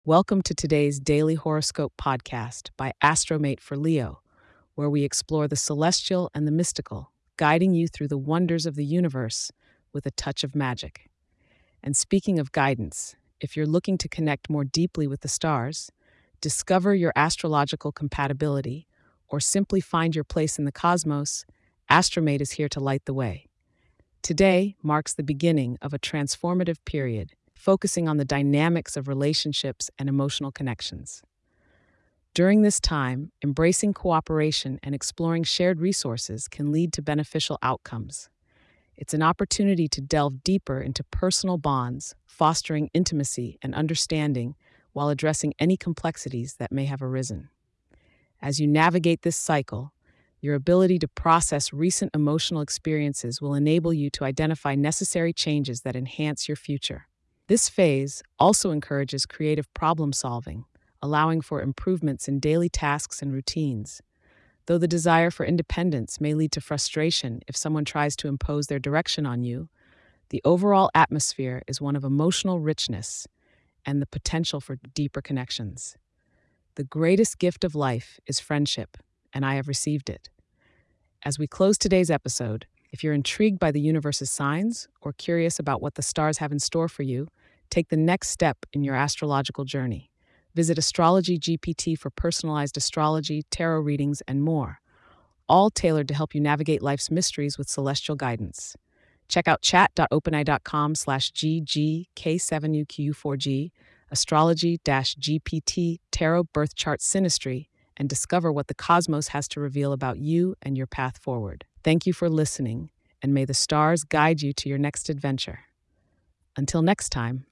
Welcome to today's daily horoscope podcast by Astromate for Leo, where we explore the celestial and the mystical, guiding you through the wonders of the universe with a touch of magic. And speaking of guidance, if you're looking to connect more deeply with the stars, discover your astrological compatibility, or simply find your place in the cosmos, Astromate is here to light the way. Today marks the beginning of a transformative period, focusing on the dynamics of relationships and emotional connections. During this time, embracing cooperation and exploring shared resources can lead to beneficial outcomes. It's an opportunity to delve deeper into personal bonds, fostering intimacy and understanding while addressing any complexities that may have arisen. As you navigate this cycle, your ability to process recent emotional experiences will enable you to identify necessary changes that enhance your future. This phase also encourages creative problem solving, allowing for improvements in daily tasks and routines. Though the desire for independence may lead to frustration if someone tries to impose their direction on you, the overall atmosphere is one of emotional richness and the potential for deeper connections. The greatest gift of life is friendship, and I have received it. As we close today's episode, if you're intrigued by the universe's signs or curious about what the stars have in store for you, take the next step in your astrological journey. Visit Astrology GPT for personalized astrology, tarot readings, and more, all tailored to help you navigate life's mysteries with celestial guidance. Check out chat.openai.com/ggk7uq4g, astrology-GPT, tarot birth chart synastry, and discover what the cosmos has to reveal about you and your path forward. Thank you for listening, and may the stars guide you to your next adventure. Until next time.